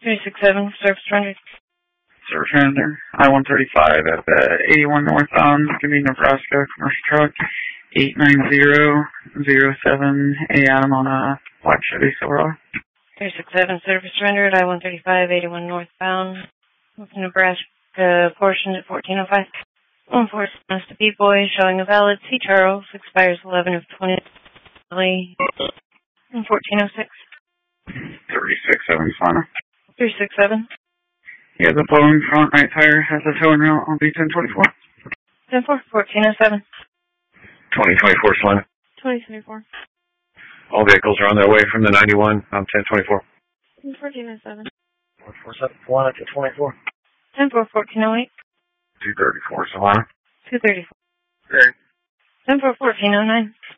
367, service rendered. Service render, I-135 at the 81 northbound, give me Nebraska, commercial truck, 89007 AM on a black Chevy Silverado. 367, service rendered, I-135, 81 northbound, Nebraska portion at 1405. 140, Mr. B-Boy, showing a valid C. Charles, expires 11 of 20, 1406. 367, Swana. 367. He has a blowing front right tire, has a towing route on B1024. 10-4, 1407. 2024, Swana. 2024. All vehicles are on their way from the 91 on 1024. 1407. 447, Swana to 24. 10-4, 1408. 234, Savannah. 234. Great. 10-4, 1409.